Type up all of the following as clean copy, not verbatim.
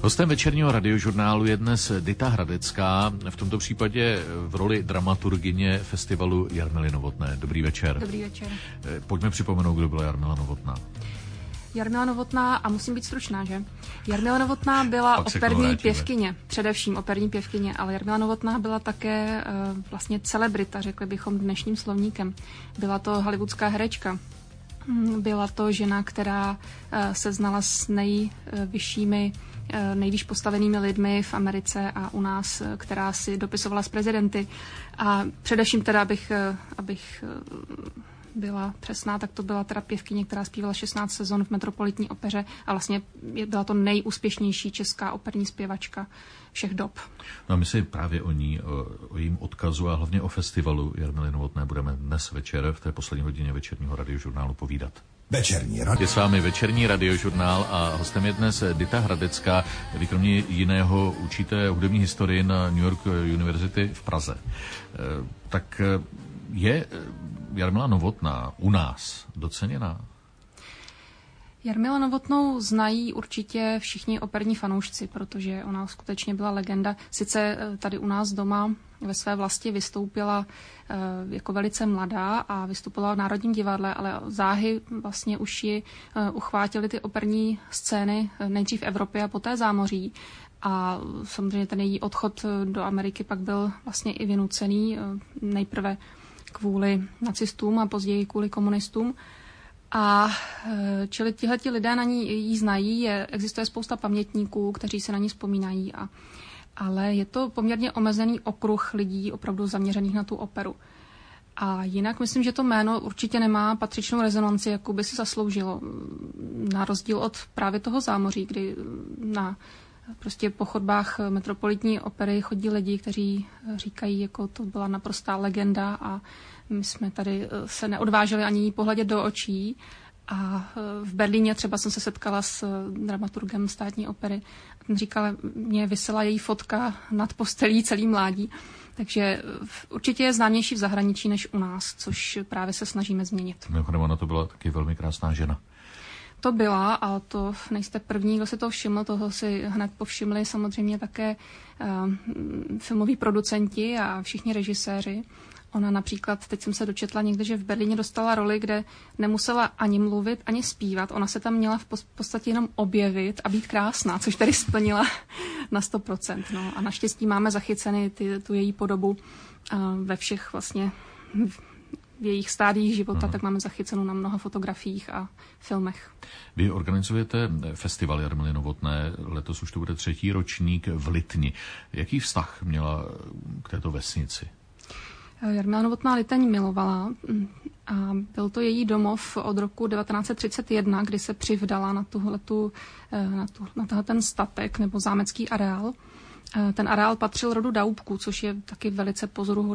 Hostem večerního radiožurnálu je dnes Dita Hradecká, v tomto případě v roli dramaturgyně festivalu Jarmily Novotné. Dobrý večer. Dobrý večer. Pojďme připomenout, kdo byla Jarmila Novotná. Jarmila Novotná, a musím být stručná, že? Jarmila Novotná byla operní pěvkyně, především operní pěvkyně, ale Jarmila Novotná byla také vlastně celebrita, řekli bychom dnešním slovníkem. Byla to hollywoodská herečka. Byla to žena, která se znala s nejvýš postavenými lidmi v Americe a u nás, která si dopisovala s prezidenty. A především teda, abych byla přesná, tak to byla teda pěvkyně, která zpívala 16 sezon v Metropolitní opeře a vlastně byla to nejúspěšnější česká operní zpěvačka všech dob. No a my si právě o ní, o jejím odkazu a hlavně o festivalu Jarmily Novotné budeme dnes večer v té poslední hodině večerního radiožurnálu povídat. Je s vámi večerní radiožurnál a hostem je dnes Dita Hradecká. Vy kromě jiného učíte hudební historii na New York University v Praze. Tak je Jarmila Novotná u nás doceněná? Jarmila Novotnou znají určitě všichni operní fanoušci, protože ona skutečně byla legenda. Sice tady u nás doma ve své vlasti vystoupila jako velice mladá a vystupovala v Národním divadle, ale záhy vlastně už ji uchvátily ty operní scény nejdřív v Evropě a poté zámoří. A samozřejmě ten její odchod do Ameriky pak byl vlastně i vynucený, nejprve kvůli nacistům a později kvůli komunistům. A čili tihleti lidé na ní jí znají, existuje spousta pamětníků, kteří se na ní vzpomínají, ale je to poměrně omezený okruh lidí opravdu zaměřených na tu operu. A jinak myslím, že to jméno určitě nemá patřičnou rezonanci, jakou by si zasloužilo. Na rozdíl od právě toho zámoří, kdy na prostě po chodbách Metropolitní opery chodí lidi, kteří říkají, jako to byla naprostá legenda a my jsme tady se neodvážili ani jí pohledět do očí. A v Berlíně třeba jsem se setkala s dramaturgem Státní opery a ten říkal, mě visela její fotka nad postelí celý mládí. Takže určitě je známější v zahraničí než u nás, což právě se snažíme změnit. Mimochodem, ona to byla taky velmi krásná žena. To byla a to nejste první, kdo si to všiml, toho si hned povšimli samozřejmě také filmoví producenti a všichni režiséři. Ona například, teď jsem se dočetla někde, že v Berlíně dostala roli, kde nemusela ani mluvit, ani zpívat. Ona se tam měla v podstatě jenom objevit a být krásná, což tady splnila na 100%. No. A naštěstí máme zachyceny tu její podobu ve všech vlastně v jejich stádiích života, tak máme zachycenou na mnoha fotografiích a filmech. Vy organizujete festival Jarmily Novotné, letos už to bude 3. ročník v Litni. Jaký vztah měla k této vesnici? Jarmila Novotná Liteň milovala a byl to její domov od roku 1931, kdy se přivdala na ten statek nebo zámecký areál. Ten areál patřil rodu Daubků, což je taky velice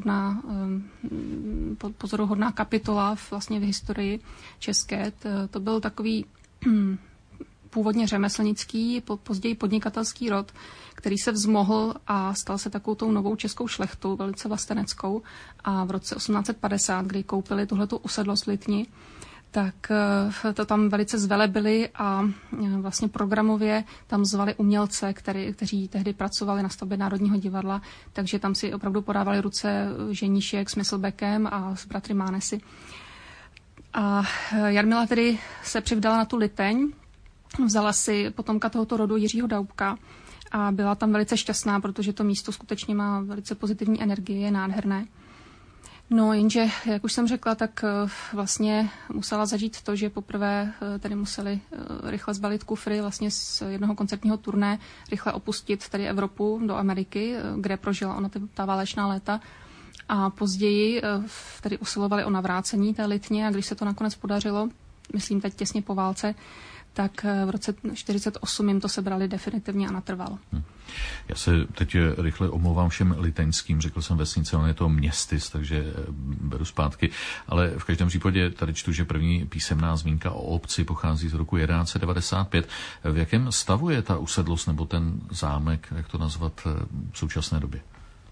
pozoruhodná kapitola vlastně v historii české. To byl takový původně řemeslnický, později podnikatelský rod, který se vzmohl a stal se takovou tou novou českou šlechtou, velice vlasteneckou. A v roce 1850, kdy koupili tuhletu usedlost Litni, tak to tam velice zvelebili a vlastně programově tam zvali umělce, kteří tehdy pracovali na stavbě Národního divadla, takže tam si opravdu podávali ruce Ženíšek s Myslbeckem a s bratry Mánesy. A Jarmila tedy se přivdala na tu Liteň, vzala si potomka tohoto rodu Jiřího Daubka a byla tam velice šťastná, protože to místo skutečně má velice pozitivní energii, je nádherné. No jenže, jak už jsem řekla, tak vlastně musela zažít to, že poprvé tedy museli rychle zbalit kufry vlastně z jednoho koncertního turné, rychle opustit tedy Evropu do Ameriky, kde prožila ona ta válečná léta. A později tedy usilovali o navrácení té Litně a když se to nakonec podařilo, myslím teď těsně po válce, tak v roce 1948 jim to sebrali definitivně a natrvalo. Já se teď rychle omlouvám všem liteňským, řekl jsem vesnice, on je to městys, takže beru zpátky, ale v každém případě tady čtu, že první písemná zmínka o obci pochází z roku 1195. V jakém stavu je ta usedlost nebo ten zámek, jak to nazvat v současné době?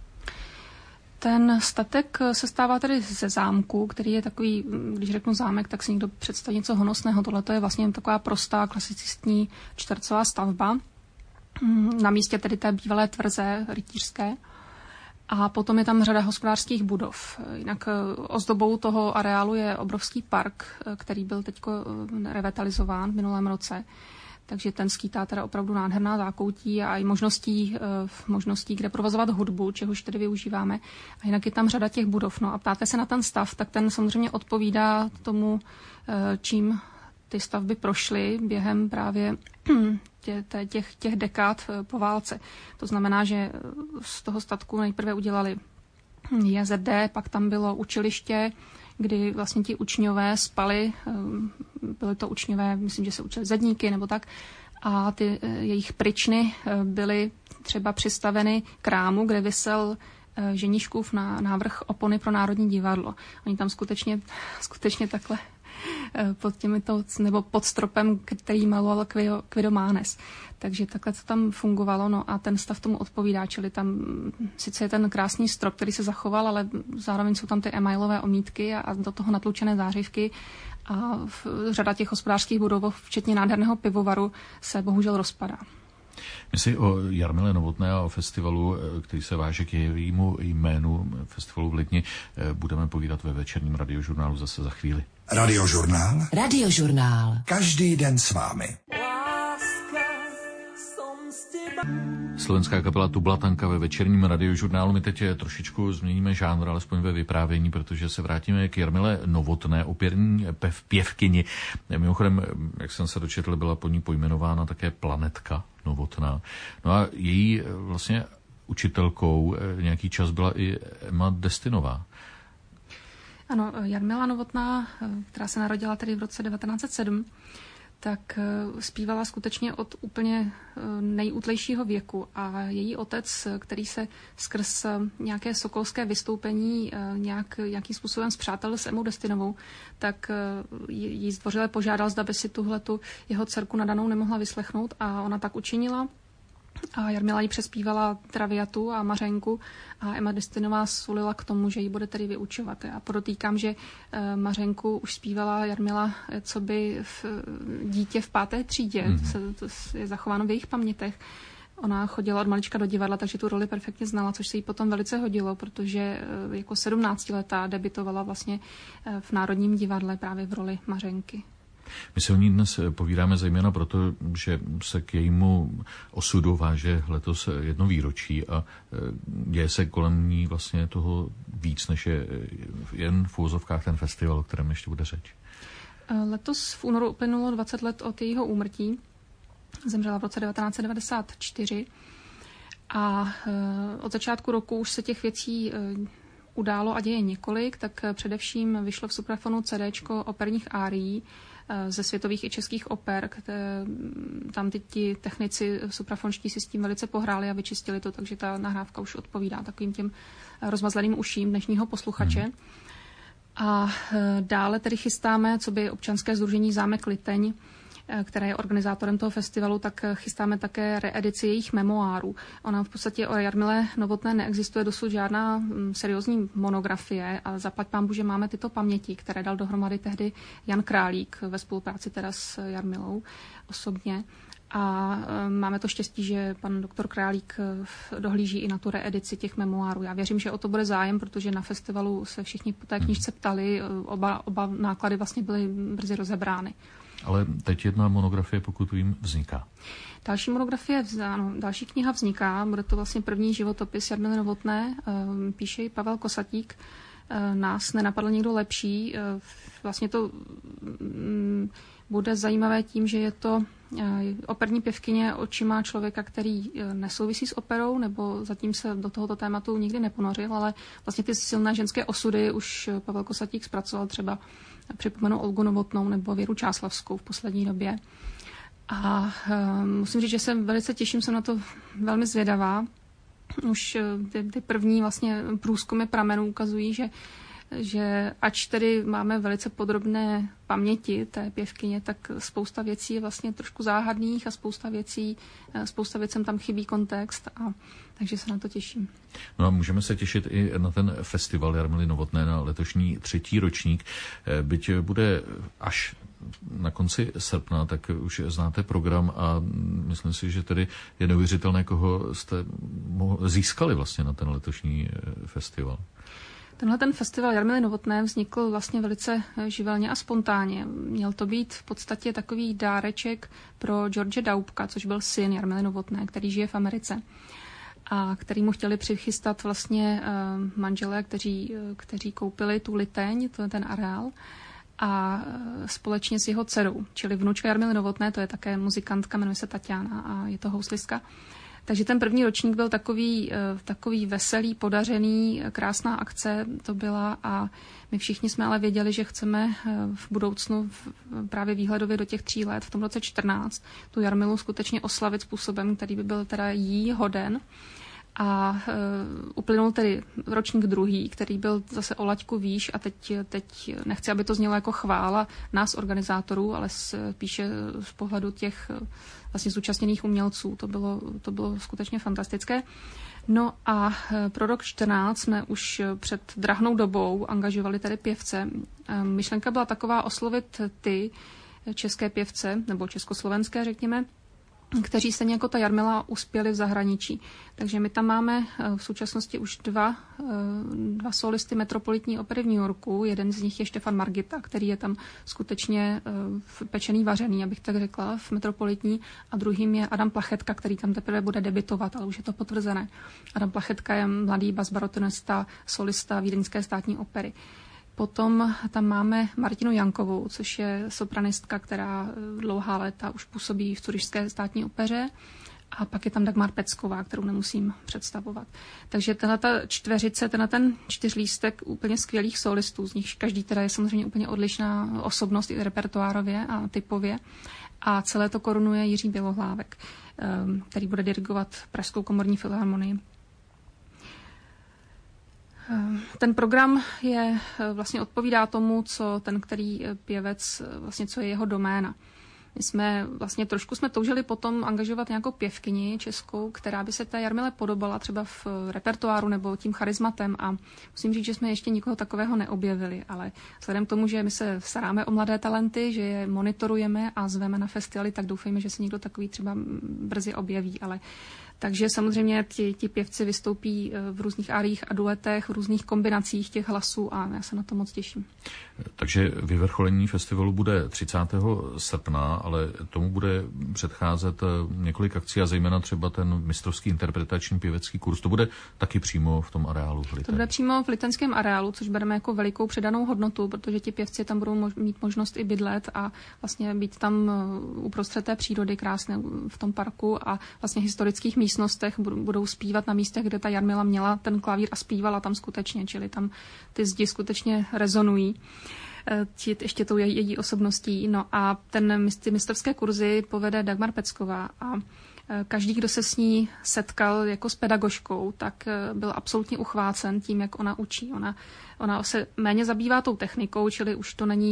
Ten statek se stává tedy ze zámku, který je takový, když řeknu zámek, tak si někdo představí něco honosného. Tohle je vlastně taková prostá klasicistní čtvercová stavba. na místě tedy té bývalé tvrze rytířské. A potom je tam řada hospodářských budov. Jinak ozdobou toho areálu je obrovský park, který byl teď revitalizován v minulém roce. Takže ten skýtá teda opravdu nádherná zákoutí a i možností, kde provozovat hudbu, čehož tedy využíváme. A jinak je tam řada těch budov. No a ptáte se na ten stav, tak ten samozřejmě odpovídá tomu, čím ty stavby prošly během právě těch dekád po válce. To znamená, že z toho statku nejprve udělali JZD, pak tam bylo učiliště, kdy vlastně ti učňové spali, byly to učňové, myslím, že se učili zedníky nebo tak, a ty jejich pryčny byly třeba přistaveny k rámu, kde visel ženíškův návrh opony pro Národní divadlo. Oni tam skutečně takhle pod stropem, který maloval Guido Mánes. Takže takhle to tam fungovalo, no a ten stav tomu odpovídá, čili tam sice je ten krásný strop, který se zachoval, ale zároveň jsou tam ty emailové omítky a do toho natlučené zářivky a řada těch hospodářských budov, včetně nádherného pivovaru, se bohužel rozpadá. My si o Jarmile Novotné a o festivalu, který se váže k jejímu jménu, festivalu v Lydni, budeme povídat ve večerním radiožurnálu zase za chvíli. Radiožurnál? Radiožurnál. Každý den s vámi. Slovenská kapela Tublatanka ve večerním radiožurnálu. My teď trošičku změníme žánr, alespoň ve vyprávění, protože se vrátíme k Jarmile Novotné, operní pěvkyni. Mimochodem, jak jsem se dočetl, byla po ní pojmenována také Planetka Novotná. No a její vlastně učitelkou nějaký čas byla i Emma Destinová. Ano, Jarmila Novotná, která se narodila tedy v roce 1907, tak zpívala skutečně od úplně nejútlejšího věku a její otec, který se skrz nějaké sokolské vystoupení nějakým způsobem spřátelil s Emmou Destinovou, tak jí zdvořile požádal, zda by si tuhletu jeho dcerku nadanou nemohla vyslechnout a ona tak učinila. A Jarmila jí přespívala Traviatu a Mařenku a Emma Destinová sulila k tomu, že ji bude tedy vyučovat. A podotýkám, že Mařenku už zpívala Jarmila coby dítě v 5. třídě. To je zachováno v jejich pamětech. Ona chodila od malička do divadla, takže tu roli perfektně znala, což se jí potom velice hodilo, protože jako 17letá debitovala vlastně v Národním divadle právě v roli Mařenky. My se o ní dnes povídáme zejména proto, že se k jejímu osudu váže letos 1 výročí a děje se kolem ní vlastně toho víc, než je jen v úvozovkách ten festival, o kterém ještě bude řeč. Letos v únoru uplynulo 20 let od jejího úmrtí. Zemřela v roce 1994 a od začátku roku už se těch věcí událo a děje několik, tak především vyšlo v Suprafonu CDčko operních árií ze světových i českých oper. Tam ti technici suprafonští si s tím velice pohráli a vyčistili to, takže ta nahrávka už odpovídá takovým těm rozmazleným uším dnešního posluchače. A dále tedy chystáme, co by občanské sdružení Zámek Liteň, které je organizátorem toho festivalu, tak chystáme také reedici jejich memoárů. Ona v podstatě o Jarmile Novotné neexistuje dosud žádná seriózní monografie a zaplať pánbůh, že máme tyto paměti, které dal dohromady tehdy Jan Králík ve spolupráci teda s Jarmilou osobně. A máme to štěstí, že pan doktor Králík dohlíží i na tu reedici těch memoárů. Já věřím, že o to bude zájem, protože na festivalu se všichni po té knížce ptali, oba náklady vlastně byly brzy rozebrány. Ale teď jedna monografie, pokud vím, vzniká. Další kniha vzniká, bude to vlastně první životopis Jarmily Novotné, píše ji Pavel Kosatík. Nás nenapadl někdo lepší. Vlastně to bude zajímavé tím, že je to operní pěvkyně očima člověka, který nesouvisí s operou, nebo zatím se do tohoto tématu nikdy neponořil, ale vlastně ty silné ženské osudy už Pavel Kosatík zpracoval, třeba připomenu Olgu Novotnou nebo Věru Čáslavskou v poslední době. A musím říct, že se velice těším, jsem na to velmi zvědavá. Už ty první vlastně průzkumy pramenů ukazují, že ač tedy máme velice podrobné paměti té pěvkyně, tak spousta věcí je vlastně trošku záhadných a spousta věcem tam chybí kontext, a takže se na to těším. No a můžeme se těšit i na ten festival Jarmily Novotné, na letošní 3. ročník, byť bude až na konci srpna, tak už znáte program a myslím si, že tedy je neuvěřitelné, koho jste získali vlastně na ten letošní festival. Tenhle ten festival Jarmily Novotné vznikl vlastně velice živelně a spontánně. Měl to být v podstatě takový dáreček pro George Daubka, což byl syn Jarmily Novotné, který žije v Americe a který mu chtěli přichystat vlastně manželé, kteří koupili tu Liteň, ten areál, a společně s jeho dcerou, čili vnučka Jarmily Novotné, to je také muzikantka, jmenuje se Tatiana a je to houslistka. Takže ten první ročník byl takový veselý, podařený, krásná akce to byla a my všichni jsme ale věděli, že chceme v budoucnu právě výhledově do těch 3 let, v tom roce 14, tu Jarmilu skutečně oslavit způsobem, který by byl teda jí hoden. A uplynul tedy ročník druhý, který byl zase o laťku výš a teď nechci, aby to znělo jako chvála nás organizátorů, ale spíše z pohledu těch vlastně zúčastněných umělců. To bylo skutečně fantastické. No a pro rok 14 jsme už před drahnou dobou angažovali tedy pěvce. Myšlenka byla taková oslovit ty české pěvce, nebo československé, řekněme, kteří stejně jako ta Jarmila uspěli v zahraničí. Takže my tam máme v současnosti už dva solisty Metropolitní opery v New Yorku. Jeden z nich je Štefan Margita, který je tam skutečně pečený, vařený, abych tak řekla, v Metropolitní. A druhým je Adam Plachetka, který tam teprve bude debitovat, ale už je to potvrzené. Adam Plachetka je mladý basbaritonista, solista Vídeňské státní opery. Potom tam máme Martinu Jankovou, což je sopranistka, která dlouhá léta už působí v Curyšské státní opeře. A pak je tam Dagmar Pecková, kterou nemusím představovat. Takže ten 4lístek úplně skvělých solistů, z nichž každý teda je samozřejmě úplně odlišná osobnost i repertoárově a typově. A celé to korunuje Jiří Bělohlávek, který bude dirigovat Pražskou komorní filharmonii. Ten program vlastně odpovídá tomu, co ten, který pěvec, vlastně co je jeho doména. My jsme vlastně trošku toužili potom angažovat nějakou pěvkyni českou, která by se té Jarmile podobala třeba v repertoáru nebo tím charizmatem a musím říct, že jsme ještě nikoho takového neobjevili, ale vzhledem k tomu, že my se staráme o mladé talenty, že je monitorujeme a zveme na festivaly, tak doufejme, že se někdo takový třeba brzy objeví, ale takže samozřejmě ti pěvci vystoupí v různých áriích a duetech, v různých kombinacích těch hlasů a já se na to moc těším. Takže vyvrcholení festivalu bude 30. srpna, ale tomu bude předcházet několik akcí a zejména třeba ten mistrovský interpretační pěvecký kurz. To bude taky přímo v tom areálu v Liteň. To bude přímo v Liteňském areálu, což bereme jako velikou přidanou hodnotu, protože ti pěvci tam budou mít možnost i bydlet a vlastně být tam uprostřed té přírody krásné v tom parku a vlastně historických místnostech budou zpívat na místech, kde ta Jarmila měla ten klavír a zpívala tam skutečně, čili tam ty zdi skutečně rezonují ještě tou její osobností. No a ty mistrovské kurzy povede Dagmar Pecková a každý, kdo se s ní setkal jako s pedagožkou, tak byl absolutně uchvácen tím, jak ona učí. Ona se méně zabývá tou technikou, čili už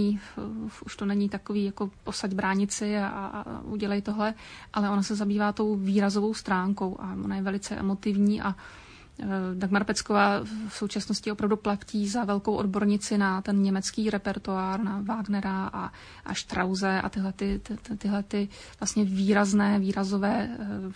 to není takový jako posaď bránici a udělej tohle, ale ona se zabývá tou výrazovou stránkou a ona je velice emotivní a Dagmar Pecková v současnosti opravdu platí za velkou odbornici na ten německý repertoár, na Wagnera a Strause a tyhle vlastně výrazové,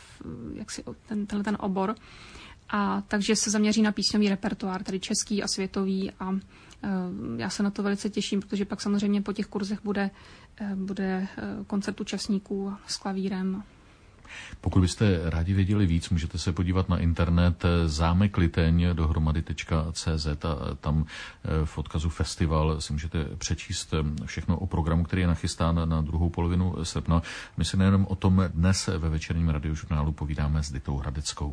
tenhle ten obor. A takže se zaměří na písňový repertoár, tedy český a světový a já se na to velice těším, protože pak samozřejmě po těch kurzech bude koncert účastníků s klavírem. Pokud byste rádi věděli víc, můžete se podívat na internet zámekliteň dohromady.cz a tam v odkazu festival si můžete přečíst všechno o programu, který je nachystán na druhou polovinu srpna. My si nejenom o tom dnes ve večerním radiožurnálu povídáme s Ditou Hradeckou.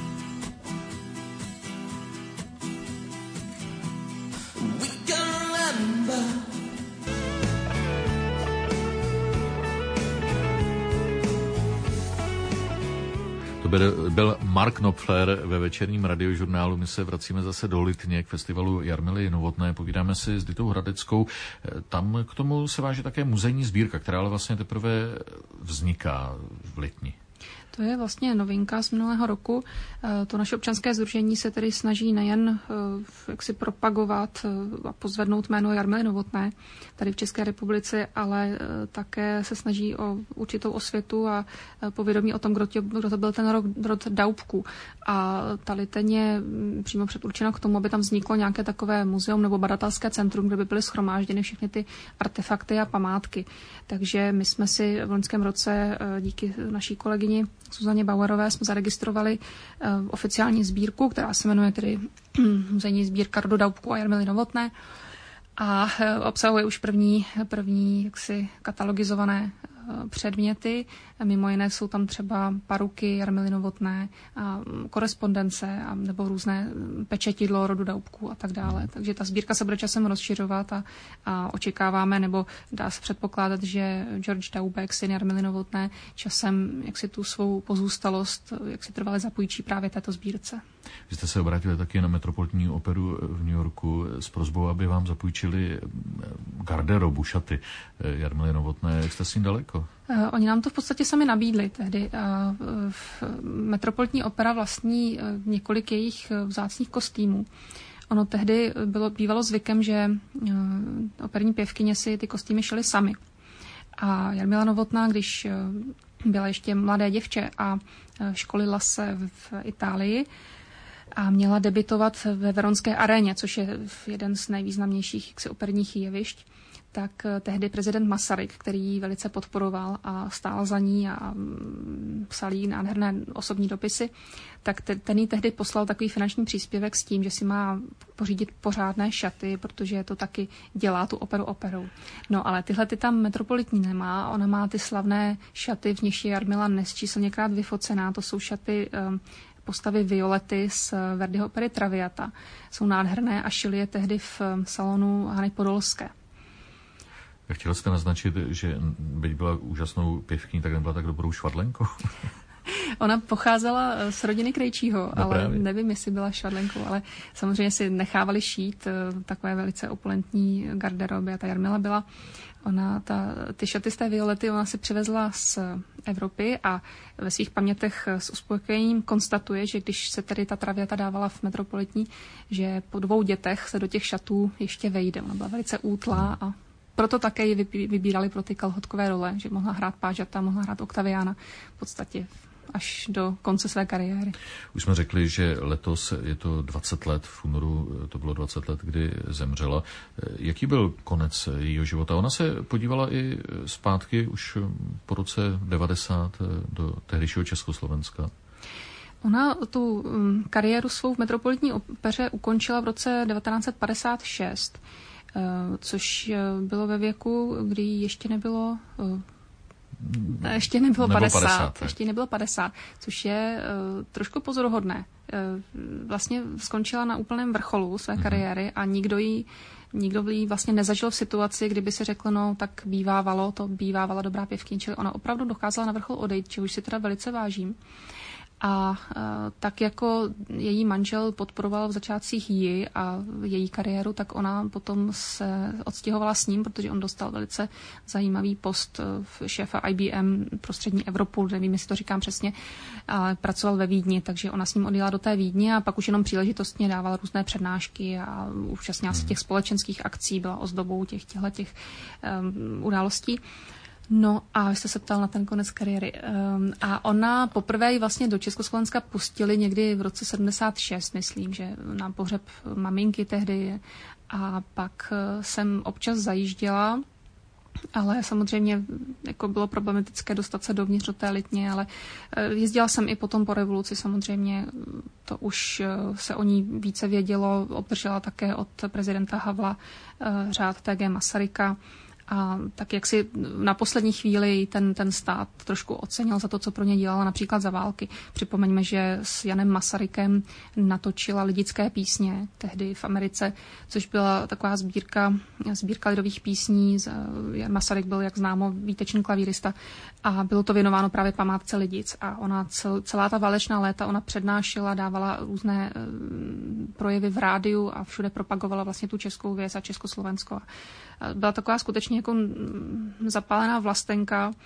To byl Mark Knopfler ve večerním radiožurnálu. My se vracíme zase do Litně k festivalu Jarmily Novotné. Povídáme si s Ditou Hradeckou. Tam k tomu se váže také muzejní sbírka, která ale vlastně teprve vzniká v Litni. To je vlastně novinka z minulého roku. To naše občanské sdružení se tedy snaží nejen jak si propagovat a pozvednout jméno Jarmily Novotné tady v České republice, ale také se snaží o určitou osvětu a povědomí o tom, kdo to byl ten rod Daubků. A ta liteň je přímo předurčena k tomu, aby tam vzniklo nějaké takové muzeum nebo badatelské centrum, kde by byly shromážděny všechny ty artefakty a památky. Takže my jsme si v loňském roce díky naší kolegyni Zuzaně Bauerové jsme zaregistrovali oficiální sbírku, která se jmenuje tedy Muzejní sbírka rodu Daubků a Jarmily Novotné a obsahuje už první jaksi katalogizované předměty. Mimo jiné jsou tam třeba paruky Jarmily Novotné, a korespondence a nebo různé pečetidlo rodu Daubků a tak dále. Takže ta sbírka se bude časem rozšiřovat a očekáváme, nebo dá se předpokládat, že George Daubek, syn Jarmily Novotné, časem jak si tu svou pozůstalost jak si trvale zapůjčí právě této sbírce. Vy jste se obrátili taky na Metropolitní operu v New Yorku s prosbou, aby vám zapůjčili garderobu, šaty Jarmily Novotné. Jak jste s tím daleko? Oni nám to v podstatě sami nabídli tehdy. Metropolitní opera vlastní několik jejich vzácných kostýmů. Ono tehdy bývalo zvykem, že operní pěvkyně si ty kostýmy šily sami. A Jarmila Novotná, když byla ještě mladé děvče a školila se v Itálii, a měla debitovat ve Veronské aréně, což je jeden z nejvýznamnějších operních jevišť, tak tehdy prezident Masaryk, který ji velice podporoval a stál za ní a psal jí nádherné osobní dopisy, tak ten jí tehdy poslal takový finanční příspěvek s tím, že si má pořídit pořádné šaty, protože to taky dělá tu operu operou. No ale tyhle ty tam Metropolitní nemá, ona má ty slavné šaty, v nichž je Jarmila nesčíslněkrát vyfocená, to jsou šaty postavy Violety z Verdiho opery Traviata. Jsou nádherné a šili je tehdy v salonu Hany Podolské. Chtěl jste naznačit, že byť byla úžasnou pěvkyní, tak nebyla tak dobrou švadlenkou? Ona pocházela z rodiny Krejčího, ale právě. Nevím, jestli byla švadlenkou, ale samozřejmě si nechávali šít takové velice opulentní garderoby a ta Jarmila byla. Ty šaty z té Violety ona si přivezla z Evropy a ve svých pamětech s uspokojením konstatuje, že když se tedy ta Traviata dávala v Metropolitní, že po 2 dětech se do těch šatů ještě vejde. Ona byla velice útlá a proto také ji vybírali pro ty kalhotkové role, že mohla hrát Pážata, mohla hrát Oktaviána v podstatě až do konce své kariéry. Už jsme řekli, že letos je to 20 let, v únoru to bylo 20 let, kdy zemřela. Jaký byl konec jejího života? Ona se podívala i zpátky už po roce 90 do tehdejšího Československa. Ona tu kariéru svou v Metropolitní opeře ukončila v roce 1956, což bylo ve věku, kdy ještě nebylo 50. Ještě nebylo 50, což je trošku pozoruhodné. Vlastně skončila na úplném vrcholu své kariéry a nikdo jí vlastně nezažil v situaci, kdyby se řeklo, no tak bývávala dobrá pěvkyně, čili ona opravdu dokázala na vrchol odejít, čehož si teda velice vážím. A tak jako její manžel podporoval v začátcích ji a její kariéru, tak ona potom se odstěhovala s ním, protože on dostal velice zajímavý post šéfa IBM pro střední Evropu, nevím, jestli to říkám přesně, ale pracoval ve Vídni, takže ona s ním odjela do té Vídně a pak už jenom příležitostně dávala různé přednášky a účastnila se těch společenských akcí, byla ozdobou těchto událostí. No a vy jste se ptal na ten konec kariéry. A ona poprvé ji vlastně do Československa pustili někdy v roce 76, myslím, že na pohřeb maminky tehdy. A pak jsem občas zajížděla, ale samozřejmě jako bylo problematické dostat se dovnitř do té Litně, ale jezdila jsem i potom po revoluci, samozřejmě to už se o ní více vědělo, obdržela také od prezidenta Havla řád T.G. Masaryka. A tak jak si na poslední chvíli ten stát trošku ocenil za to, co pro ně dělala například za války. Připomeňme, že s Janem Masarykem natočila lidické písně tehdy v Americe, což byla taková sbírka lidových písní. Jan Masaryk byl, jak známo, výtečný klavírista a bylo to věnováno právě památce Lidic. A ona celá ta válečná léta ona přednášela, dávala různé projevy v rádiu a všude propagovala vlastně tu českou věc a Československo. Byla taková skutečně jako zapálená vlastenka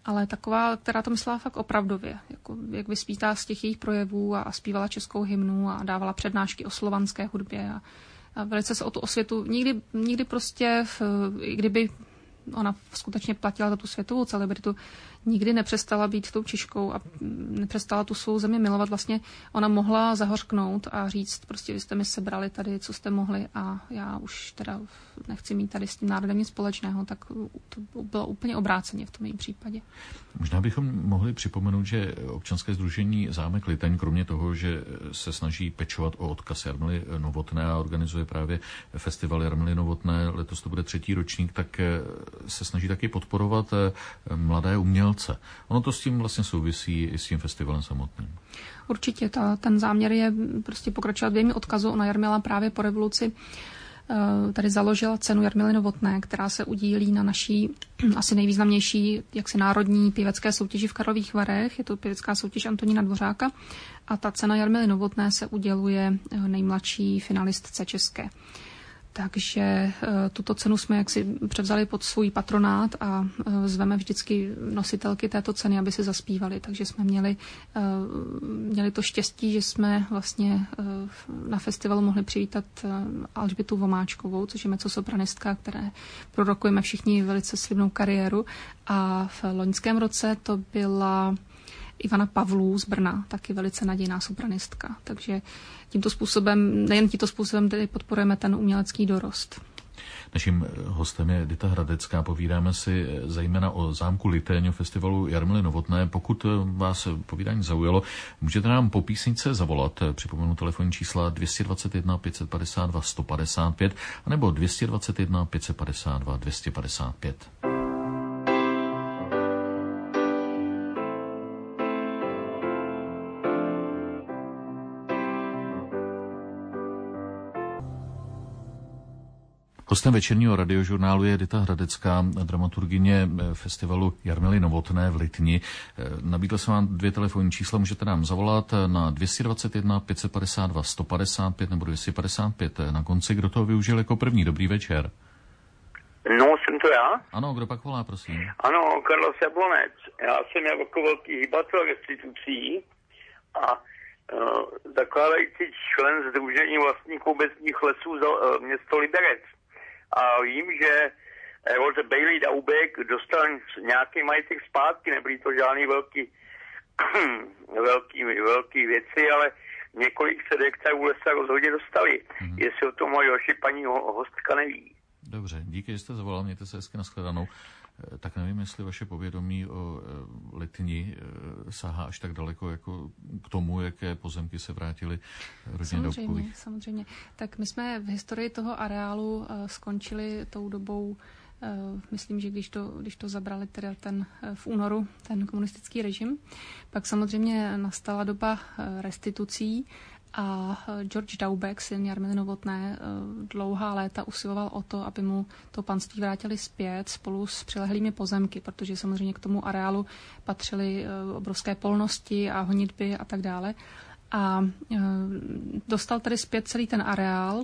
ale taková, která to myslela fakt opravdově. Jako, jak vyspítá z těch jejich projevů a zpívala českou hymnu a dávala přednášky o slovanské hudbě a velice se o tu osvětu nikdy prostě, i kdyby ona skutečně platila za tu světovou celebritu, nikdy nepřestala být tou Češkou a nepřestala tu svou zemi milovat. Vlastně ona mohla zahořknout a říct, prostě vy jste mi sebrali tady, co jste mohli a já už teda nechci mít tady s tím národem nic společného, tak to bylo úplně obráceně v tom jejím případě. Možná bychom mohli připomenout, že občanské sdružení Zámek Liteň, kromě toho, že se snaží pečovat o odkaz Jarmily Novotné a organizuje právě festival Jarmily Novotné, letos to bude 3. ročník, tak se snaží taky podporovat mladé umělce. Ono to s tím vlastně souvisí i s tím festivalem samotným. Určitě, ten záměr je prostě pokračovat v jejím odkazu. Ona Jarmila právě po revoluci tady založila cenu Jarmily Novotné, která se udílí na naší asi nejvýznamnější jaksi národní pěvecké soutěži v Karlových Varech. Je to pěvecká soutěž Antonína Dvořáka a ta cena Jarmily Novotné se uděluje nejmladší finalistce české. Takže tuto cenu jsme jaksi převzali pod svůj patronát a zveme vždycky nositelky této ceny, aby si zaspívali. Takže jsme měli to štěstí, že jsme vlastně na festivalu mohli přivítat Alžbětu Vomáčkovou, což je mezzosopranistka, které prorokujeme všichni velice slibnou kariéru. A v loňském roce to byla Ivana Pavlů z Brna, taky velice nadějná sopranistka. Takže nejen tímto způsobem tedy podporujeme ten umělecký dorost. Naším hostem je Dita Hradecká. Povídáme si zejména o zámku Liteň, o festivalu Jarmily Novotné. Pokud vás povídání zaujalo, můžete nám po písničce zavolat. Připomenu telefonní čísla 221 552 155 nebo 221 552 255. Hostem večerního radiožurnálu je Dita Hradecká, dramaturgyně festivalu Jarmily Novotné v Litni. Nabídl jsem vám 2 telefonní čísla, můžete nám zavolat na 221 552 155 nebo 255 na konci. Kdo toho využil jako první? Dobrý večer. No, jsem to já? Ano, kdo pak volá, prosím? Ano, Karlo Jablonec. Já jsem jako velký hybatel restitucí a zakládající člen Sdružení vlastníků obecních lesů město Liberec. A vím, že Bailey Daubek dostal nějaký majetek zpátky, nebyly to žádný velký věci, ale několik set hektarů lesa rozhodně dostali. Jestli o tom moje vaši paní hostka neví. Dobře, díky, že jste zavolal, mějte se hezky nashledanou. Tak nevím, jestli vaše povědomí o Litni sahá až tak daleko jako k tomu, jaké pozemky se vrátily rodině Daubkových. Samozřejmě. Tak my jsme v historii toho areálu skončili tou dobou, myslím, že když to zabrali teda v únoru ten komunistický režim, pak samozřejmě nastala doba restitucí a George Daubek, syn Jarmily Novotné, dlouhá léta usiloval o to, aby mu to panství vrátili zpět spolu s přilehlými pozemky, protože samozřejmě k tomu areálu patřily obrovské polnosti a honitby a tak dále. A dostal tedy zpět celý ten areál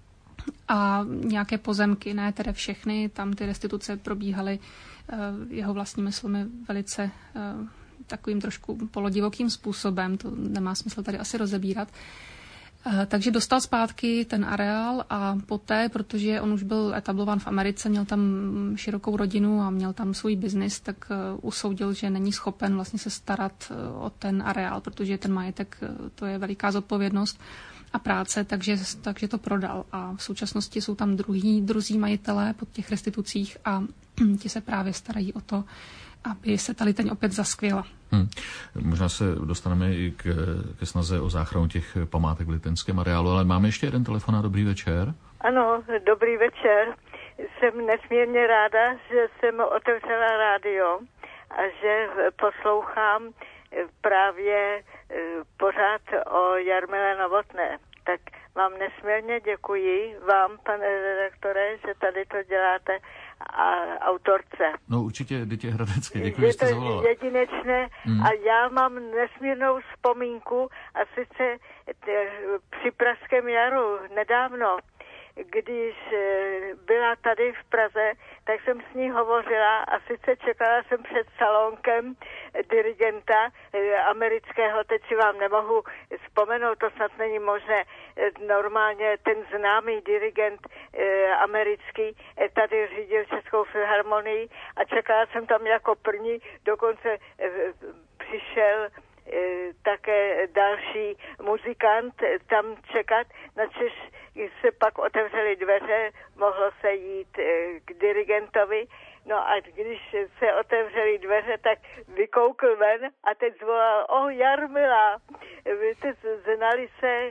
a nějaké pozemky, ne tedy všechny, tam ty restituce probíhaly jeho vlastními slovy velice takovým trošku polodivokým způsobem, to nemá smysl tady asi rozebírat. Takže dostal zpátky ten areál a poté, protože on už byl etablován v Americe, měl tam širokou rodinu a měl tam svůj biznis, tak usoudil, že není schopen vlastně se starat o ten areál, protože ten majetek, to je veliká zodpovědnost a práce, takže to prodal. A v současnosti jsou tam druzí majitelé po těch restitucích a ti se právě starají o to, aby se ta Liteň opět zaskvěla. Možná se dostaneme i ke snaze o záchranu těch památek v liteňském areálu, ale máme ještě jeden telefon. Dobrý večer. Ano, dobrý večer. Jsem nesmírně ráda, že jsem otevřela rádio a že poslouchám právě pořád o Jarmile Novotné. Tak vám nesmírně děkuji, vám, pane redaktore, že tady to děláte a autorce. No určitě, Dytě Hradecké, děkuji, že jste zavolala. Je to jedinečné a já mám nesmírnou vzpomínku a sice při Pražském jaru nedávno když byla tady v Praze, tak jsem s ní hovořila a sice čekala jsem před salonkem dirigenta amerického, teď si vám nemohu vzpomenout, to snad není možné, normálně ten známý dirigent americký tady řídil Českou filharmonii a čekala jsem tam jako první, dokonce přišel také další muzikant tam čekat, načež se pak otevřely dveře, mohlo se jít k dirigentovi, no a když se otevřely dveře, tak vykoukl ven a teď zvolal, Jarmila, víte, znali se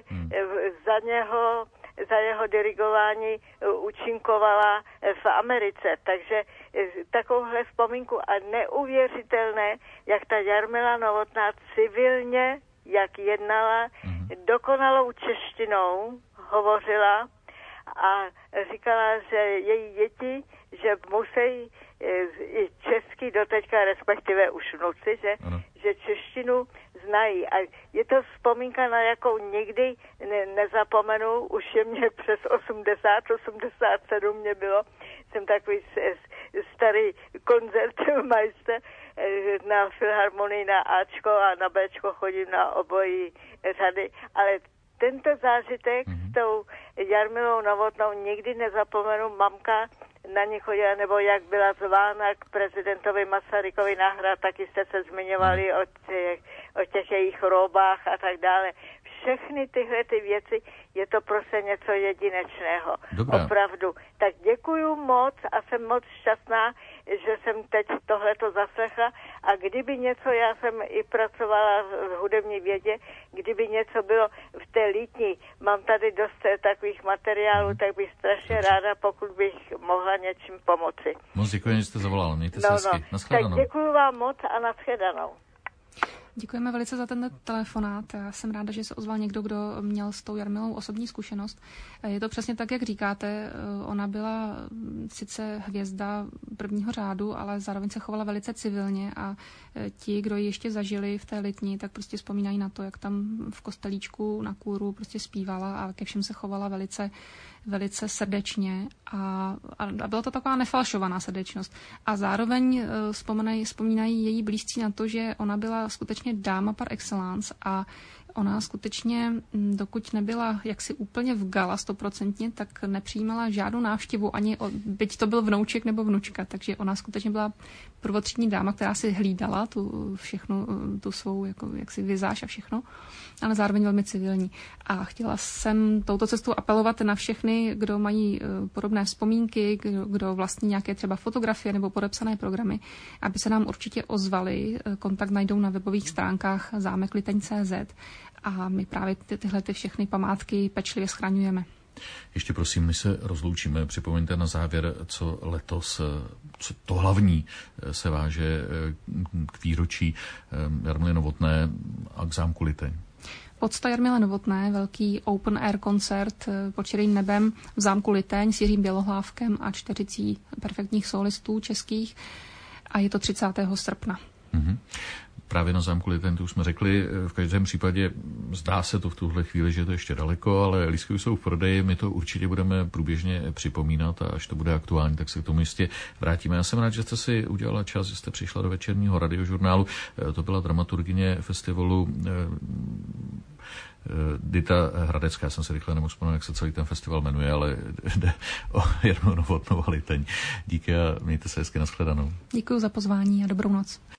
za jeho dirigování účinkovala v Americe, takže takovouhle vzpomínku a neuvěřitelné, jak ta Jarmila Novotná civilně, jak jednala, dokonalou češtinou hovořila a říkala, že její děti, že musí i česky doteďka, respektive už vnuci, že češtinu znají. A je to vzpomínka, na jakou nikdy nezapomenu, už je mě přes 87 mě bylo, jsem takový starý koncertmeister, na filharmonii na Ačko a na Bčko chodím na obojí řady, ale tento zážitek s tou Jarmilou Novotnou nikdy nezapomenu. Mamka na ní chodila, nebo jak byla zvána k prezidentovi Masarykovi na hrad, taky jste se zmiňovali o těch jejich robách a tak dále. Všechny tyhle ty věci, je to prostě něco jedinečného. Dobrá. Opravdu. Tak děkuju moc a jsem moc šťastná, že jsem teď tohleto zaslechla a kdyby něco, já jsem i pracovala v hudební vědě, kdyby něco bylo v té Lítní, mám tady dost takových materiálů, tak bych strašně ráda, pokud bych mohla něčím pomoci. Moc děkuji, že jste zavolal. Mějte se hezky. Tak děkuju vám moc a nashledanou. Děkujeme velice za ten telefonát. Já jsem ráda, že se ozval někdo, kdo měl s tou Jarmilou osobní zkušenost. Je to přesně tak, jak říkáte. Ona byla sice hvězda prvního řádu, ale zároveň se chovala velice civilně a ti, kdo ji ještě zažili v té Letni, tak prostě vzpomínají na to, jak tam v kostelíčku na kůru prostě zpívala a ke všem se chovala velice srdečně a byla to taková nefalšovaná srdečnost. A zároveň vzpomínají její blízcí na to, že ona byla skutečně dáma par excellence a ona skutečně, dokud nebyla jaksi úplně v gala 100%, tak nepřijímala žádnou návštěvu, ani byť to byl vnouček nebo vnučka, takže ona skutečně byla prvotřídní dáma, která si hlídala tu svou jaksi vizáž a všechno, ale zároveň velmi civilní. A chtěla jsem touto cestou apelovat na všechny, kdo mají podobné vzpomínky, kdo vlastní nějaké třeba fotografie nebo podepsané programy, aby se nám určitě ozvali. Kontakt najdou na webových stránkách zámekliteň.cz a my právě tyhle všechny památky pečlivě schraňujeme. Ještě prosím, než se rozloučíme, připomeňte na závěr, co letos, co to hlavní se váže k výročí Jarmily Novotné a k zámku Liteň. Pocta Jarmile Novotné, velký open air koncert pod širým nebem v zámku Liteň s Jiřím Bělohlávkem a 40 perfektních solistů českých a je to 30. srpna. Mm-hmm. Právě na zámku Liteň, to už jsme řekli, v každém případě zdá se to v tuhle chvíli, že je to ještě daleko, ale lístky už jsou v prodeji, my to určitě budeme průběžně připomínat a až to bude aktuální, tak se k tomu jistě vrátíme. Já jsem rád, že jste si udělala čas, že jste přišla do večerního radiožurnálu. To byla dramaturgyně festivalu Dita Hradecká, já jsem se rychle nemohl vzpomenout, jak se celý ten festival jmenuje, ale jde o Jarmilu Novotnou a Liteň. Díky a mějte se hezky, nashledanou. Děkuji za pozvání a dobrou noc.